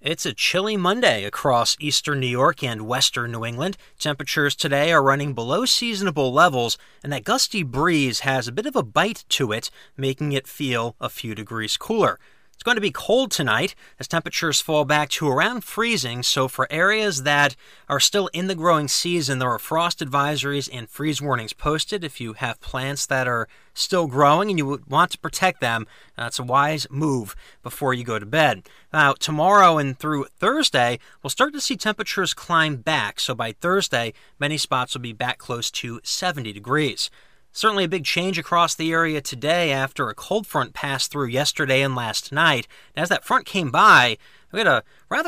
It's a chilly Monday across eastern New York and western New England. Temperatures today are running below seasonable levels, and that gusty breeze has a bit of a bite to it, making it feel a few degrees cooler. It's going to be cold tonight as temperatures fall back to around freezing, so for areas that are still in the growing season, there are frost advisories and freeze warnings posted. If you have plants that are still growing and you would want to protect them, it's a wise move before you go to bed. Now, tomorrow and through Thursday, we'll start to see temperatures climb back, so by Thursday, many spots will be back close to 70 degrees. Certainly a big change across the area today after a cold front passed through yesterday and last night. And as that front came by, we had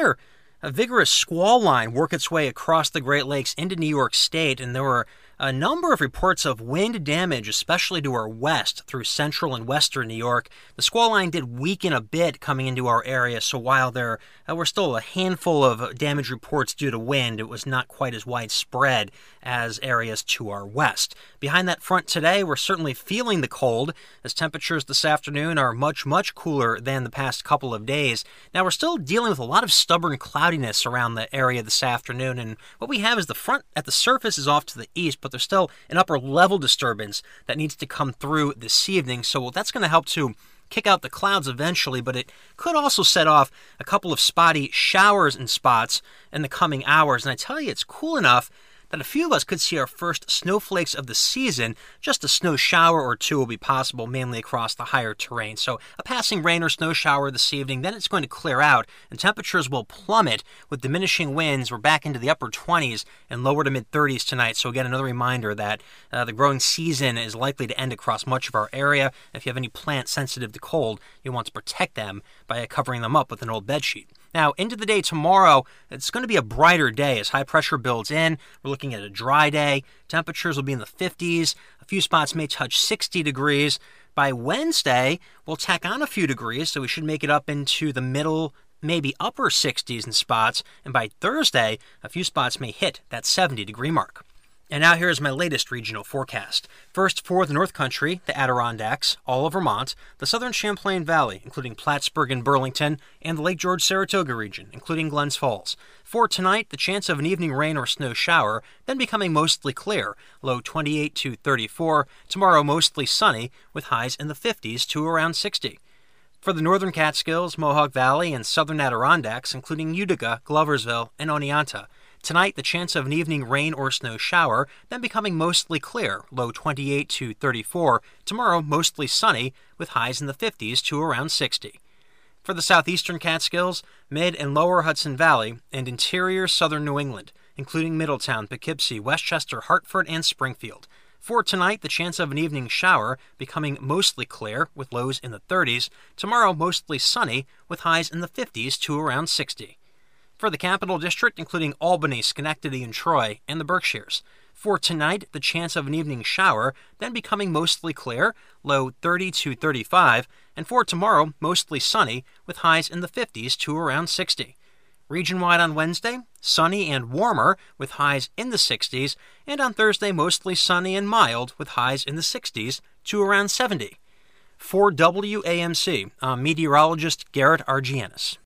a vigorous squall line work its way across the Great Lakes into New York State, and there were a number of reports of wind damage, especially to our west through central and western New York. The squall line did weaken a bit coming into our area, so while there were still a handful of damage reports due to wind, it was not quite as widespread as areas to our west. Behind that front today, we're certainly feeling the cold, as temperatures this afternoon are much, much cooler than the past couple of days. Now, we're still dealing with a lot of stubborn cloudiness around the area this afternoon, and what we have is the front at the surface is off to the east, but there's still an upper level disturbance that needs to come through this evening, so that's going to help to kick out the clouds eventually, but it could also set off a couple of spotty showers in spots in the coming hours. And I tell you, it's cool enough that a few of us could see our first snowflakes of the season. Just a snow shower or two will be possible, mainly across the higher terrain. So a passing rain or snow shower this evening, then it's going to clear out, and temperatures will plummet with diminishing winds. We're back into the upper 20s and lower to mid-30s tonight. So again, another reminder that the growing season is likely to end across much of our area. If you have any plants sensitive to cold, you want to protect them by covering them up with an old bedsheet. Now, into the day tomorrow, it's going to be a brighter day as high pressure builds in. We're looking at a dry day. Temperatures will be in the 50s. A few spots may touch 60 degrees. By Wednesday, we'll tack on a few degrees, so we should make it up into the middle, maybe upper 60s in spots. And by Thursday, a few spots may hit that 70-degree mark. And now here's my latest regional forecast. First, for the North Country, the Adirondacks, all of Vermont, the southern Champlain Valley, including Plattsburgh and Burlington, and the Lake George-Saratoga region, including Glens Falls. For tonight, the chance of an evening rain or snow shower, then becoming mostly clear, low 28 to 34. Tomorrow, mostly sunny, with highs in the 50s to around 60. For the northern Catskills, Mohawk Valley, and southern Adirondacks, including Utica, Gloversville, and Oneonta. Tonight, the chance of an evening rain or snow shower, then becoming mostly clear, low 28 to 34. Tomorrow, mostly sunny, with highs in the 50s to around 60. For the southeastern Catskills, mid and lower Hudson Valley, and interior southern New England, including Middletown, Poughkeepsie, Westchester, Hartford, and Springfield. For tonight, the chance of an evening shower becoming mostly clear, with lows in the 30s. Tomorrow, mostly sunny, with highs in the 50s to around 60. For the Capital District, including Albany, Schenectady, and Troy, and the Berkshires. For tonight, the chance of an evening shower, then becoming mostly clear, low 30 to 35, and for tomorrow, mostly sunny, with highs in the 50s to around 60. Region-wide on Wednesday, sunny and warmer, with highs in the 60s, and on Thursday, mostly sunny and mild, with highs in the 60s to around 70. For WAMC, I'm meteorologist Garrett Argianis.